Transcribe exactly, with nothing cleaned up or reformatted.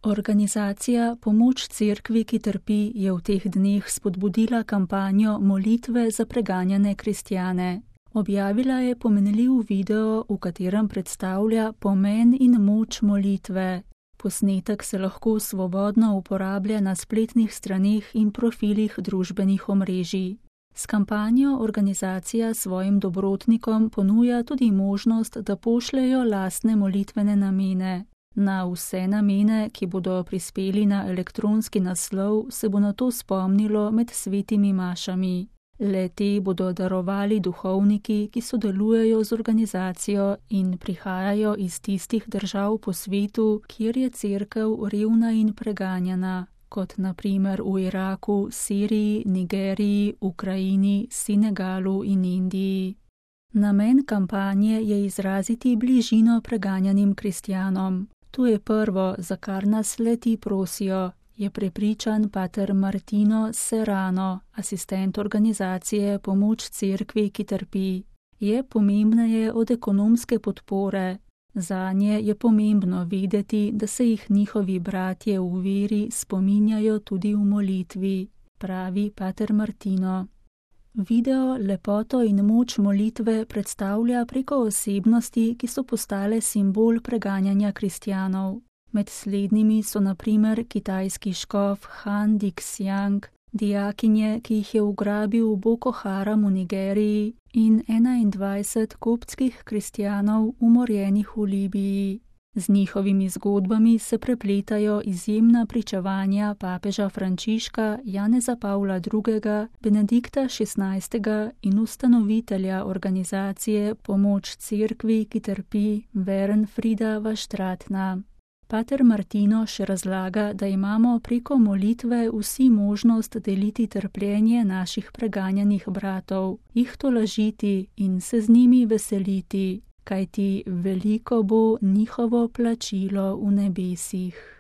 Organizacija Pomoč cerkvi, ki trpi, je v teh dneh spodbudila kampanjo molitve za preganjane kristjane. Objavila je pomenljiv video, v katerem predstavlja pomen in moč molitve. Posnetek se lahko svobodno uporablja na spletnih straneh in profilih družbenih omrežij. S kampanjo organizacija svojim dobrotnikom ponuja tudi možnost, da pošljejo lastne molitvene namene. Na vse namene, ki bodo prispeli na elektronski naslov, se bo nato spomnilo med svetimi mašami. Le te bodo darovali duhovniki, ki sodelujejo z organizacijo in prihajajo iz tistih držav po svetu, kjer je cerkev revna in preganjana, kot na primer v Iraku, Siriji, Nigeriji, Ukrajini, Senegalu in Indiji. Namen kampanje je izraziti bližino preganjanim kristjanom. To je prvo, za kar nas le-ti prosijo, je prepričan pater Martino Serrano, asistent organizacije Pomoč cerkvi, ki trpi. Je pomembneje od ekonomske podpore. Zanje je pomembno vedeti, da se jih njihovi bratje v veri spominjajo tudi v molitvi, pravi pater Martino. Video lepoto in moč molitve predstavlja preko osebnosti, ki so postale simbol preganjanja kristjanov. Med slednjimi so na primer kitajski škof Han Dixiang, dijakinje, ki jih je ugrabil Boko Haram v Nigeriji, in enaindvajset koptskih kristjanov umorjenih v Libiji. Z njihovimi zgodbami se prepletajo izjemna pričevanja papeža Frančiška, Janeza Pavla drugega, Benedikta šestnajstega in ustanovitelja organizacije Pomoč cerkvi, ki trpi, Wernfrieda Vaštratna. Pater Martino še razlaga, da imamo preko molitve vsi možnost deliti trpljenje naših preganjanih bratov, jih tolažiti in se z njimi veseliti, kajti veliko bo njihovo plačilo v nebesih.